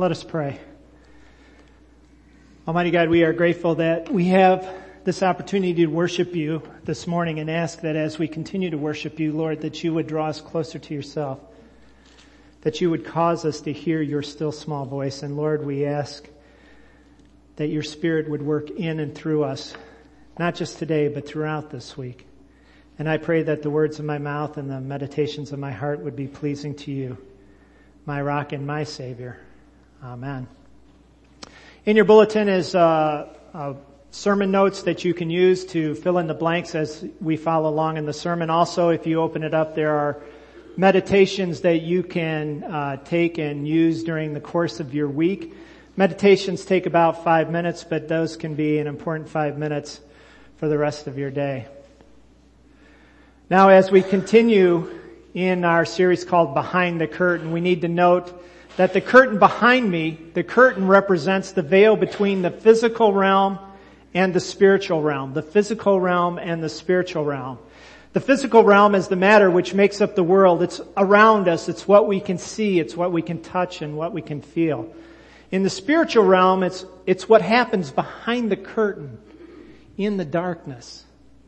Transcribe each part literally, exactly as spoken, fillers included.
Let us pray. Almighty God, we are grateful that we have this opportunity to worship you this morning and ask that as we continue to worship you, Lord, that you would draw us closer to yourself, that you would cause us to hear your still small voice. And Lord, we ask that your Spirit would work in and through us, not just today, but throughout this week. And I pray that the words of my mouth and the meditations of my heart would be pleasing to you, my rock and my Savior. Amen. In your bulletin is uh, uh, sermon notes that you can use to fill in the blanks as we follow along in the sermon. Also, if you open it up, there are meditations that you can uh, take and use during the course of your week. Meditations take about five minutes, but those can be an important five minutes for the rest of your day. Now, as we continue in our series called Behind the Curtain, we need to note that the curtain behind me, the curtain represents the veil between the physical realm and the spiritual realm. The physical realm and the spiritual realm. The physical realm is the matter which makes up the world. It's around us. It's what we can see. It's what we can touch and what we can feel. In the spiritual realm, it's, it's what happens behind the curtain in the darkness.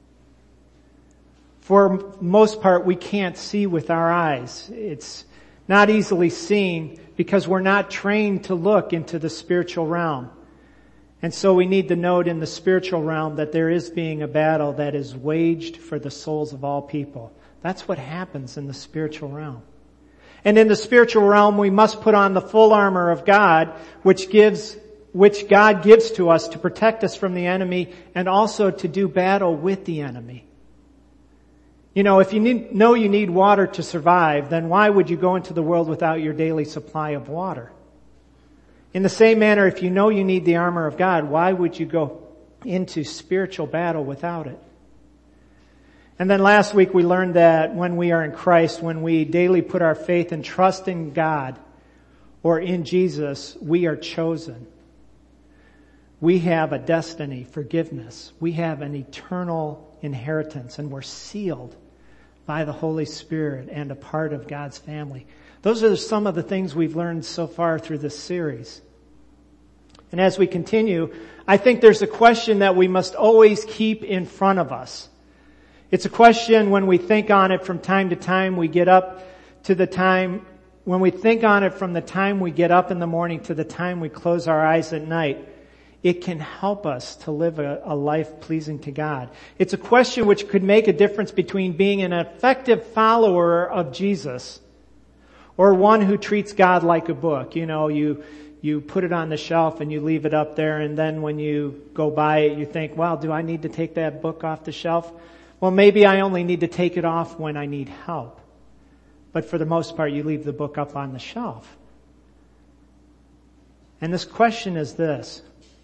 For most part, we can't see with our eyes. It's not easily seen because we're not trained to look into the spiritual realm. And so we need to note in the spiritual realm that there is being a battle that is waged for the souls of all people. That's what happens in the spiritual realm. And in the spiritual realm, we must put on the full armor of God, which gives, which God gives to us to protect us from the enemy and also to do battle with the enemy. You know, if you need, know you need water to survive, then why would you go into the world without your daily supply of water? In the same manner, if you know you need the armor of God, why would you go into spiritual battle without it? And then last week we learned that when we are in Christ, when we daily put our faith and trust in God or in Jesus, we are chosen. We have a destiny, forgiveness. We have an eternal inheritance, and we're sealed by the Holy Spirit and a part of God's family. Those are some of the things we've learned so far through this series. And as we continue, I think there's a question that we must always keep in front of us. It's a question when we think on it from time to time, we get up to the time, when we think on it from the time we get up in the morning to the time we close our eyes at night, it can help us to live a, a life pleasing to God. It's a question which could make a difference between being an effective follower of Jesus or one who treats God like a book. You know, you you put it on the shelf and you leave it up there, and then when you go by it, you think, wow, do I need to take that book off the shelf? Well, maybe I only need to take it off when I need help. But for the most part, you leave the book up on the shelf. And this question is this: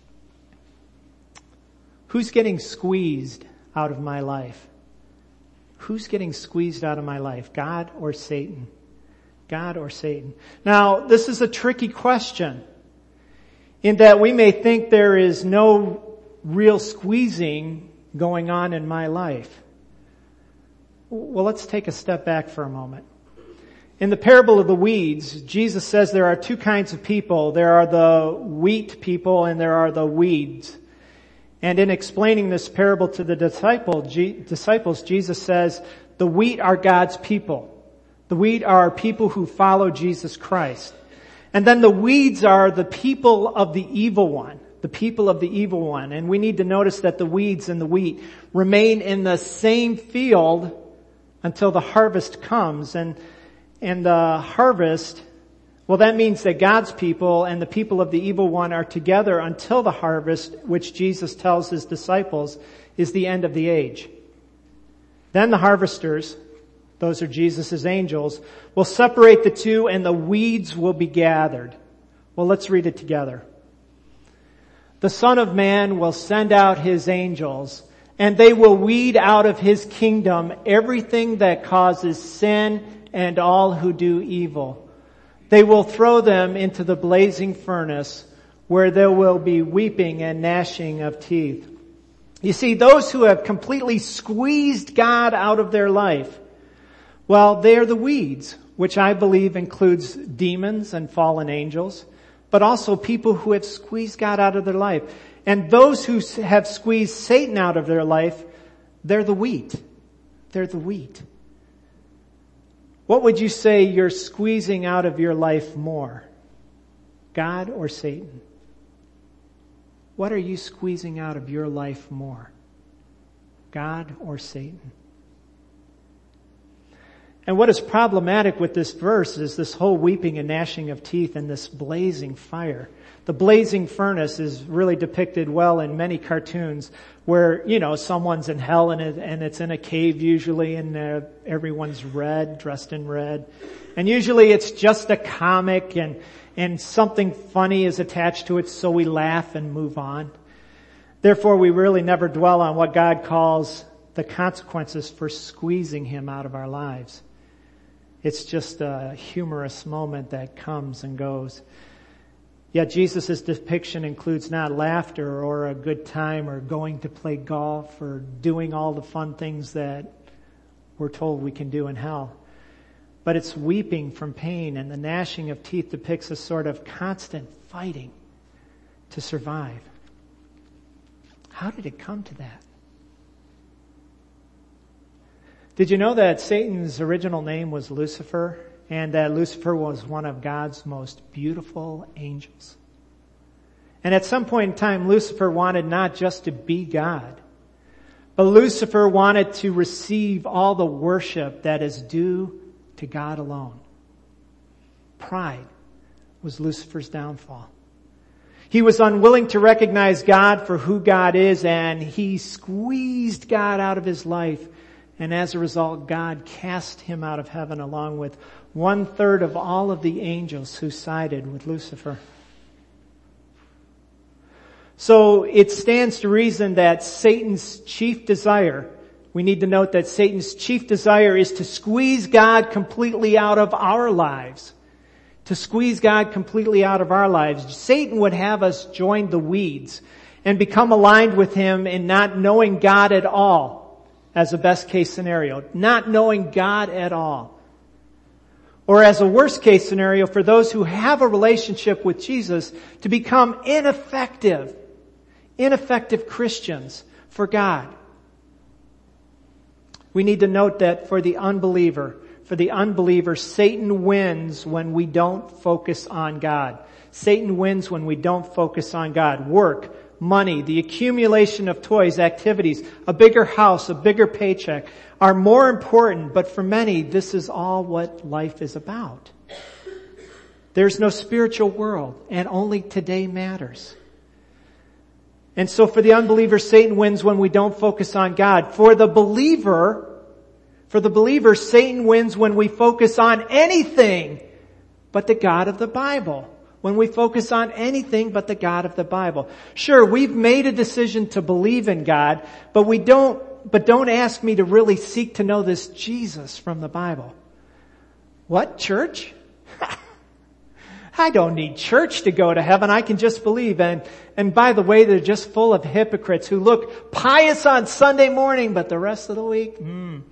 who's getting squeezed out of my life? Who's getting squeezed out of my life? God or Satan? God or Satan? Now, this is a tricky question in that we may think there is no real squeezing going on in my life. Well, let's take a step back for a moment. In the parable of the weeds, Jesus says there are two kinds of people. There are the wheat people and there are the weeds. And in explaining this parable to the disciple, G, disciples, Jesus says, the wheat are God's people. The wheat are people who follow Jesus Christ. And then the weeds are the people of the evil one. The people of the evil one. And we need to notice that the weeds and the wheat remain in the same field until the harvest comes. And, and the harvest, well, that means that God's people and the people of the evil one are together until the harvest, which Jesus tells his disciples is the end of the age. Then the harvesters, those are Jesus' angels, will separate the two and the weeds will be gathered. Well, let's read it together. The Son of Man will send out his angels, and they will weed out of his kingdom everything that causes sin and all who do evil. They will throw them into the blazing furnace where there will be weeping and gnashing of teeth. You see, those who have completely squeezed God out of their life, well, they are the weeds, which I believe includes demons and fallen angels. but also people who have squeezed God out of their life. And those who have squeezed Satan out of their life, they're the wheat. They're the wheat. What would you say you're squeezing out of your life more? God or Satan? What are you squeezing out of your life more? God or Satan? And what is problematic with this verse is this whole weeping and gnashing of teeth and this blazing fire. The blazing furnace is really depicted well in many cartoons where, you know, someone's in hell and, it, and it's in a cave usually, and uh, everyone's red, dressed in red. And usually it's just a comic, and, and something funny is attached to it, so we laugh and move on. Therefore, we really never dwell on what God calls the consequences for squeezing him out of our lives. It's just a humorous moment that comes and goes. Yet Jesus' depiction includes not laughter or a good time or going to play golf or doing all the fun things that we're told we can do in hell. But it's weeping from pain, and the gnashing of teeth depicts a sort of constant fighting to survive. How did it come to that? Did you know that Satan's original name was Lucifer, and that Lucifer was one of God's most beautiful angels? And at some point in time, Lucifer wanted not just to be God, but Lucifer wanted to receive all the worship that is due to God alone. Pride was Lucifer's downfall. He was unwilling to recognize God for who God is, and he squeezed God out of his life. And as a result, God cast him out of heaven along with one third of all of the angels who sided with Lucifer. So it stands to reason that Satan's chief desire, we need to note that Satan's chief desire is to squeeze God completely out of our lives. To squeeze God completely out of our lives. Satan would have us join the weeds and become aligned with him in not knowing God at all. As a best case scenario, not knowing God at all. Or as a worst case scenario, for those who have a relationship with Jesus, to become ineffective, ineffective Christians for God. We need to note that for the unbeliever, for the unbeliever, Satan wins when we don't focus on God. Satan wins when we don't focus on God. Work, money, the accumulation of toys, activities, a bigger house, a bigger paycheck are more important, but for many, this is all what life is about. There's no spiritual world, and only today matters. And so for the unbeliever, Satan wins when we don't focus on God. For the believer, for the believer, Satan wins when we focus on anything but the God of the Bible. When we focus on anything but the God of the Bible. Sure, we've made a decision to believe in God, but we don't, but don't ask me to really seek to know this Jesus from the Bible. What, church? I don't need church to go to heaven. I can just believe. And, and by the way, they're just full of hypocrites who look pious on Sunday morning, but the rest of the week, hmm.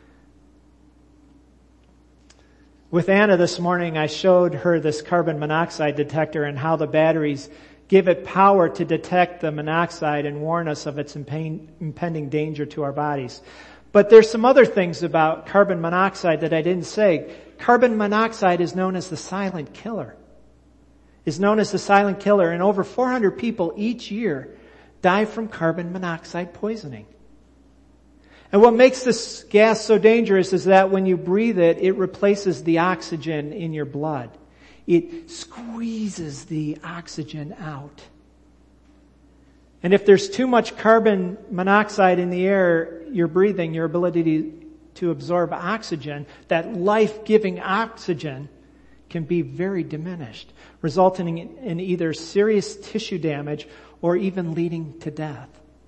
With Anna this morning, I showed her this carbon monoxide detector and how the batteries give it power to detect the monoxide and warn us of its impending danger to our bodies. But there's some other things about carbon monoxide that I didn't say. Carbon monoxide is known as the silent killer. Is known as the silent killer, and over four hundred people each year die from carbon monoxide poisoning. And what makes this gas so dangerous is that when you breathe it, it replaces the oxygen in your blood. It squeezes the oxygen out. And if there's too much carbon monoxide in the air you're breathing, your ability to, to absorb oxygen, that life-giving oxygen, can be very diminished, resulting in, in either serious tissue damage or even leading to death.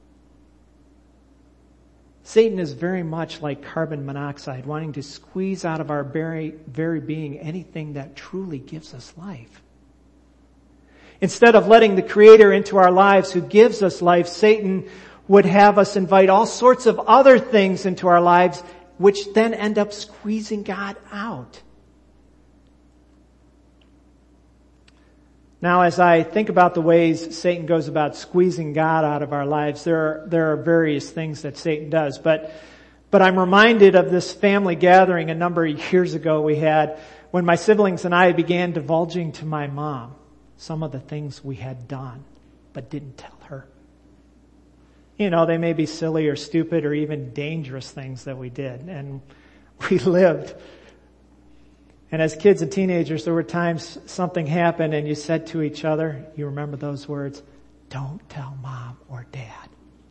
Satan is very much like carbon monoxide, wanting to squeeze out of our very, very being anything that truly gives us life. Instead of letting the Creator into our lives who gives us life, Satan would have us invite all sorts of other things into our lives, which then end up squeezing God out. Now, as I think about the ways Satan goes about squeezing God out of our lives, there are, there are various things that Satan does. But, but I'm reminded of this family gathering a number of years ago we had when my siblings and I began divulging to my mom some of the things we had done, but didn't tell her. You know, they may be silly or stupid or even dangerous things that we did. And we lived. And as kids and teenagers, there were times something happened and you said to each other, you remember those words, "Don't tell mom or dad."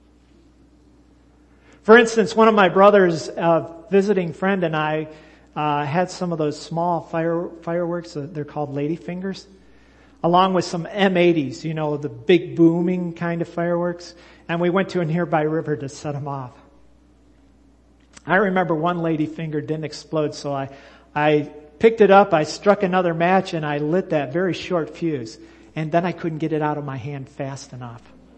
For instance, one of my brothers, a visiting friend, and I uh, had some of those small fire fireworks. They're called lady fingers, along with some M eighties, you know, the big booming kind of fireworks. And we went to a nearby river to set them off. I remember one lady finger didn't explode, so I, I picked it up, I struck another match, and I lit that very short fuse. And then I couldn't get it out of my hand fast enough.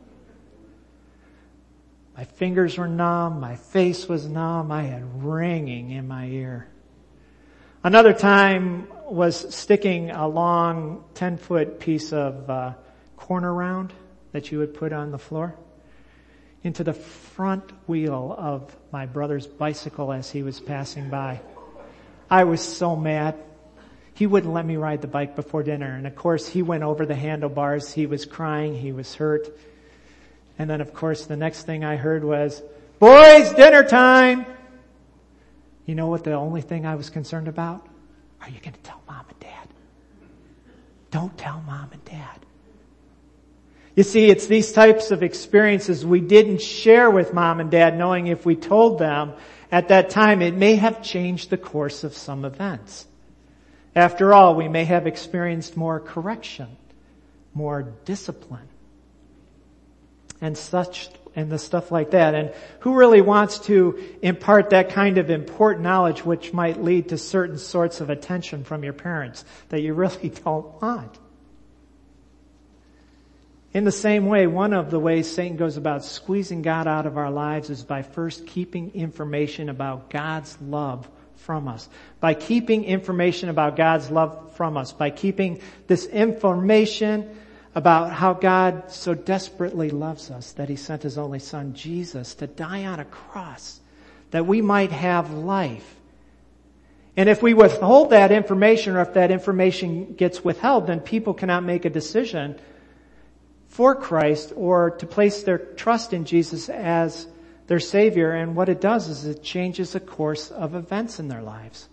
My fingers were numb, my face was numb, I had ringing in my ear. Another time was sticking a long ten-foot piece of uh, corner round that you would put on the floor into the front wheel of my brother's bicycle as he was passing by. I was so mad. He wouldn't let me ride the bike before dinner. And of course, he went over the handlebars. He was crying. He was hurt. And then of course, the next thing I heard was, "Boys, dinner time!" You know what the only thing I was concerned about? Are you going to tell mom and dad? Don't tell mom and dad. You see, it's these types of experiences we didn't share with mom and dad, knowing if we told them at that time, it may have changed the course of some events. After all, we may have experienced more correction, more discipline, and such, and the stuff like that. And who really wants to impart that kind of important knowledge which might lead to certain sorts of attention from your parents that you really don't want? In the same way, one of the ways Satan goes about squeezing God out of our lives is by first keeping information about God's love from us. By keeping information about God's love from us. By keeping this information about how God so desperately loves us that He sent His only Son, Jesus, to die on a cross that we might have life. And if we withhold that information, or if that information gets withheld, then people cannot make a decision for Christ or to place their trust in Jesus as their Savior. And what it does is it changes the course of events in their lives.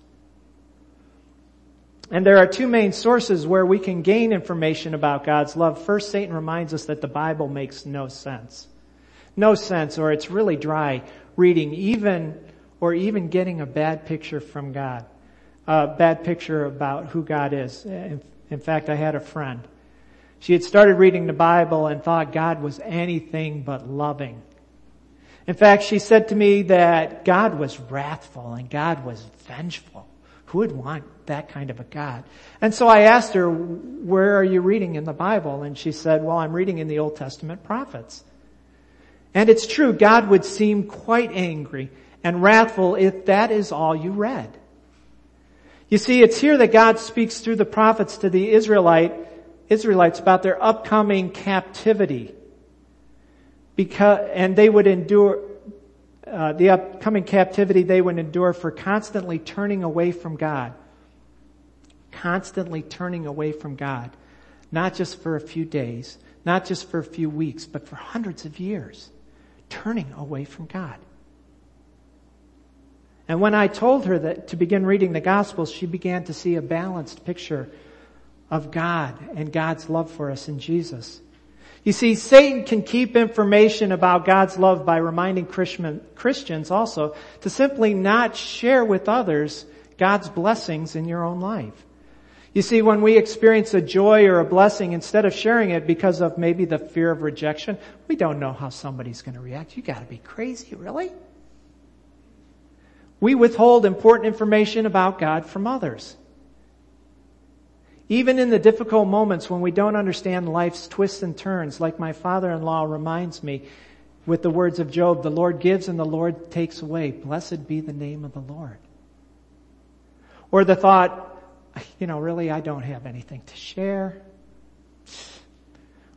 And there are two main sources where we can gain information about God's love. First, Satan reminds us that the Bible makes no sense. No sense, or it's really dry reading, even or even getting a bad picture from God. A bad picture about who God is. In, in fact, I had a friend. She had started reading the Bible and thought God was anything but loving. In fact, she said to me that God was wrathful and God was vengeful. Who would want that kind of a God? And so I asked her, "Where are you reading in the Bible?" And she said, "Well, I'm reading in the Old Testament prophets." And it's true, God would seem quite angry and wrathful if that is all you read. You see, it's here that God speaks through the prophets to the Israelite Israelites about their upcoming captivity, because and they would endure uh, the upcoming captivity they would endure for constantly turning away from God, constantly turning away from God, not just for a few days, not just for a few weeks, but for hundreds of years, turning away from God. And when I told her that to begin reading the Gospels, she began to see a balanced picture of God and God's love for us in Jesus. You see, Satan can keep information about God's love by reminding Christians also to simply not share with others God's blessings in your own life. You see, when we experience a joy or a blessing, instead of sharing it because of maybe the fear of rejection, we don't know how somebody's going to react. You got to be crazy, really? We withhold important information about God from others. Even in the difficult moments when we don't understand life's twists and turns, like my father-in-law reminds me with the words of Job, "The Lord gives and the Lord takes away. Blessed be the name of the Lord." Or the thought, you know, really, I don't have anything to share.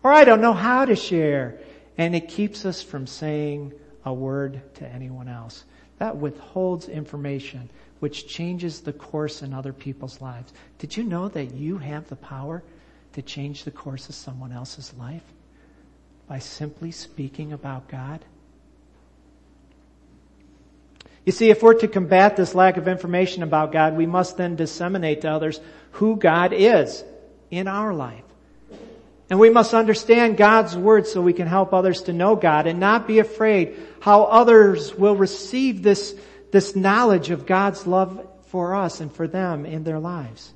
Or I don't know how to share. And it keeps us from saying a word to anyone else. That withholds information, which changes the course in other people's lives. Did you know that you have the power to change the course of someone else's life by simply speaking about God? You see, if we're to combat this lack of information about God, we must then disseminate to others who God is in our life. And we must understand God's word so we can help others to know God and not be afraid how others will receive this, this knowledge of God's love for us and for them in their lives.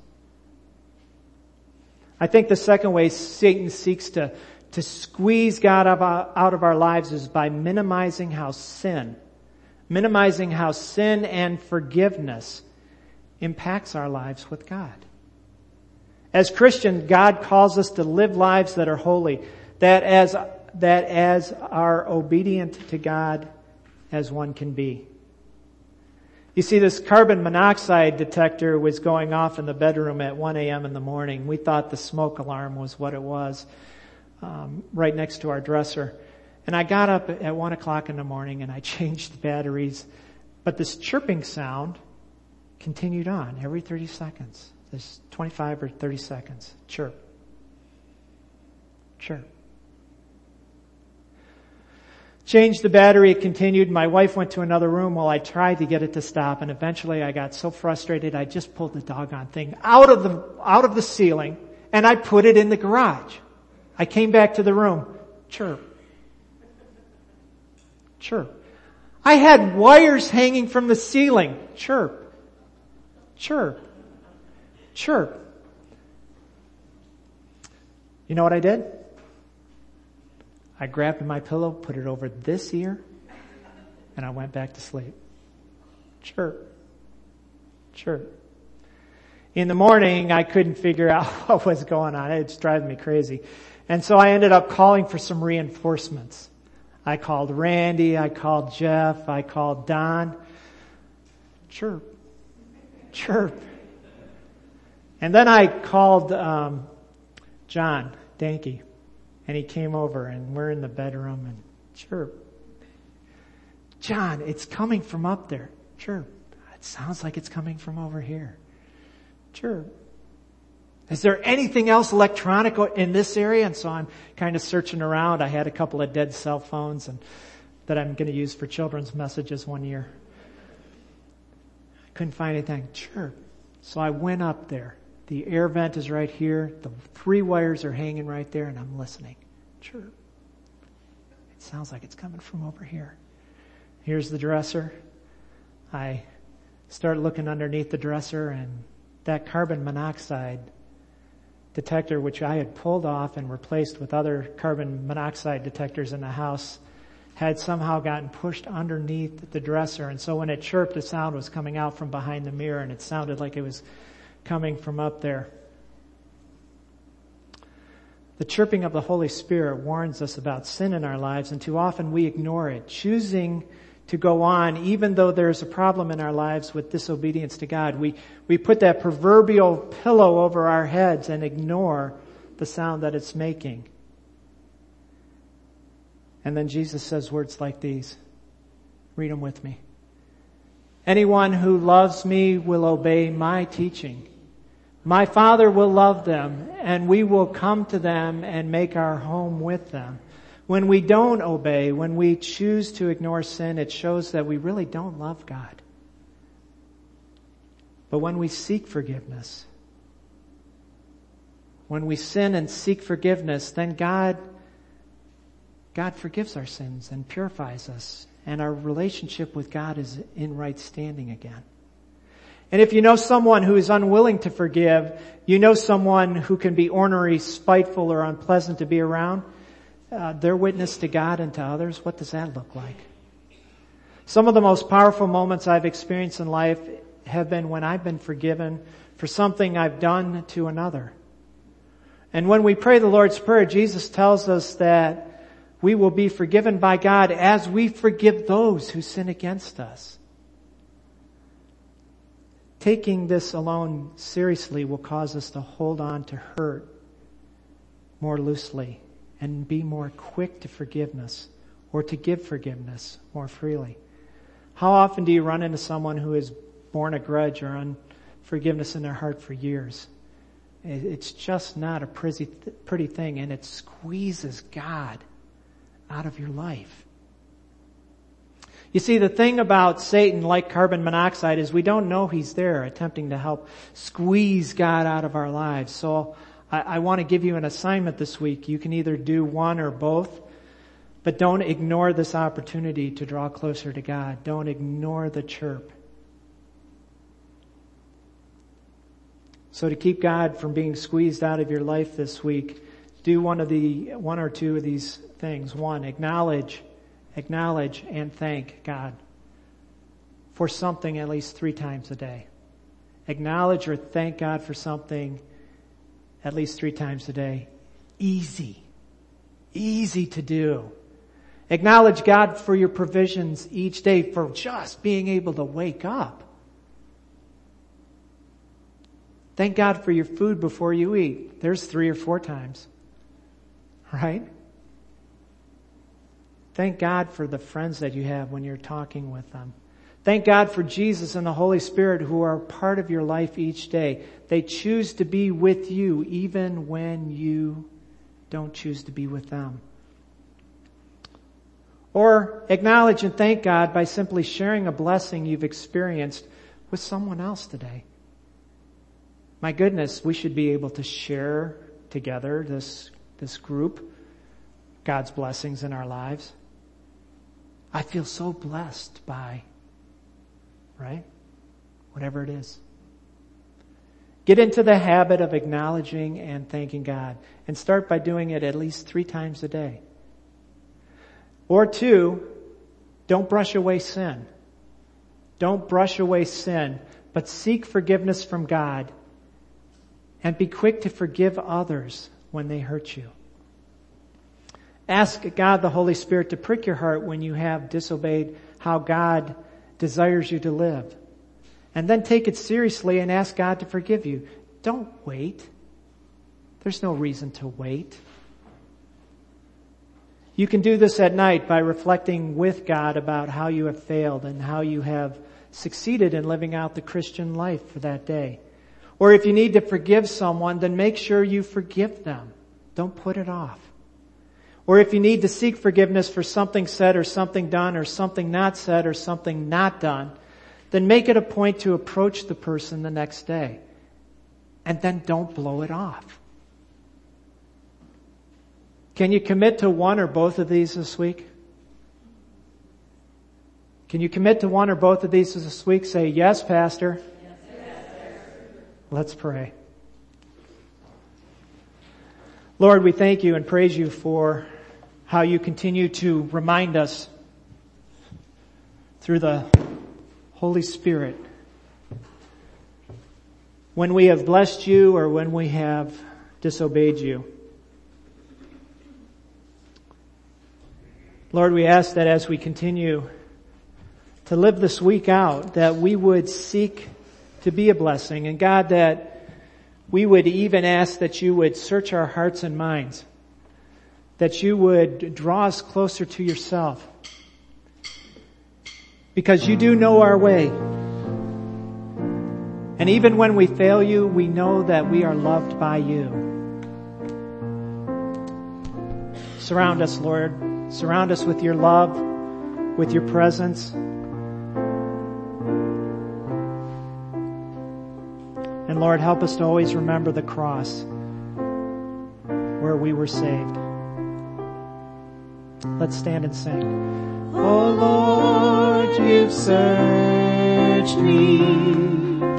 I think the second way Satan seeks to, to squeeze God out of our lives is by minimizing how sin, minimizing how sin and forgiveness impacts our lives with God. As Christians, God calls us to live lives that are holy, that as, that as are obedient to God as one can be. You see, this carbon monoxide detector was going off in the bedroom at one a.m. in the morning. We thought the smoke alarm was what it was, um, right next to our dresser. And I got up at one o'clock in the morning and I changed the batteries. But this chirping sound continued on every thirty seconds. This twenty-five or thirty seconds. Chirp. Chirp. Changed the battery, it continued. My wife went to another room while I tried to get it to stop, and eventually I got so frustrated I just pulled the doggone thing out of the, out of the ceiling and I put it in the garage. I came back to the room. Chirp. Chirp. I had wires hanging from the ceiling. Chirp. Chirp. Chirp. You know what I did? I grabbed my pillow, put it over this ear, and I went back to sleep. Chirp. Chirp. In the morning, I couldn't figure out what was going on. It's driving me crazy. And so I ended up calling for some reinforcements. I called Randy, I called Jeff, I called Don. Chirp. Chirp. And then I called um, John Danke, and he came over, and we're in the bedroom, and chirp. John, it's coming from up there. Chirp. It sounds like it's coming from over here. Chirp. Is there anything else electronic in this area? And so I'm kind of searching around. I had a couple of dead cell phones and that I'm going to use for children's messages one year. I couldn't find anything. Chirp. So I went up there. The air vent is right here. The three wires are hanging right there, and I'm listening. Chirp. It sounds like it's coming from over here. Here's the dresser. I start looking underneath the dresser, and that carbon monoxide detector, which I had pulled off and replaced with other carbon monoxide detectors in the house, had somehow gotten pushed underneath the dresser. And so when it chirped, the sound was coming out from behind the mirror, and it sounded like it was coming from up there. The chirping of the Holy Spirit warns us about sin in our lives, and too often we ignore it, choosing to go on even though there's a problem in our lives with disobedience to God. We, we put that proverbial pillow over our heads and ignore the sound that it's making. And then Jesus says words like these. Read them with me. Anyone who loves me will obey my teaching. My Father will love them, and we will come to them and make our home with them. When we don't obey, when we choose to ignore sin, it shows that we really don't love God. But when we seek forgiveness, when we sin and seek forgiveness, then God, God forgives our sins and purifies us, and our relationship with God is in right standing again. And if you know someone who is unwilling to forgive, you know someone who can be ornery, spiteful, or unpleasant to be around, uh, their witness to God and to others, what does that look like? Some of the most powerful moments I've experienced in life have been when I've been forgiven for something I've done to another. And when we pray the Lord's Prayer, Jesus tells us that we will be forgiven by God as we forgive those who sin against us. Taking this alone seriously will cause us to hold on to hurt more loosely and be more quick to forgiveness or to give forgiveness more freely. How often do you run into someone who has borne a grudge or unforgiveness in their heart for years? It's just not a pretty, pretty thing, and it squeezes God out of your life. You see, the thing about Satan, like carbon monoxide, is we don't know he's there attempting to help squeeze God out of our lives. So I, I want to give you an assignment this week. You can either do one or both, but don't ignore this opportunity to draw closer to God. Don't ignore the chirp. So to keep God from being squeezed out of your life this week, do one of the, one or two of these things. One, acknowledge, acknowledge and thank God for something at least three times a day. Acknowledge or thank God for something at least three times a day. Easy. Easy to do. Acknowledge God for your provisions each day, for just being able to wake up. Thank God for your food before you eat. There's three or four times. Right? Thank God for the friends that you have when you're talking with them. Thank God for Jesus and the Holy Spirit who are part of your life each day. They choose to be with you even when you don't choose to be with them. Or acknowledge and thank God by simply sharing a blessing you've experienced with someone else today. My goodness, we should be able to share together, this, this group, God's blessings in our lives. I feel so blessed by, right? Whatever it is. Get into the habit of acknowledging and thanking God, and start by doing it at least three times a day. Or two, don't brush away sin. Don't brush away sin, but seek forgiveness from God and be quick to forgive others when they hurt you. Ask God, the Holy Spirit, to prick your heart when you have disobeyed how God desires you to live. And then take it seriously and ask God to forgive you. Don't wait. There's no reason to wait. You can do this at night by reflecting with God about how you have failed and how you have succeeded in living out the Christian life for that day. Or if you need to forgive someone, then make sure you forgive them. Don't put it off. Or if you need to seek forgiveness for something said or something done or something not said or something not done, then make it a point to approach the person the next day. And then don't blow it off. Can you commit to one or both of these this week? Can you commit to one or both of these this week? Say, yes, Pastor. Let's pray. Lord, we thank you and praise you for how you continue to remind us through the Holy Spirit when we have blessed you or when we have disobeyed you. Lord, we ask that as we continue to live this week out, that we would seek to be a blessing. And God, that we would even ask that you would search our hearts and minds, that you would draw us closer to yourself, because you do know our way. And even when we fail you, we know that we are loved by you. Surround us, Lord. Surround us with your love, with your presence. And Lord, help us to always remember the cross where we were saved. Let's stand and sing. Oh Lord, you've searched me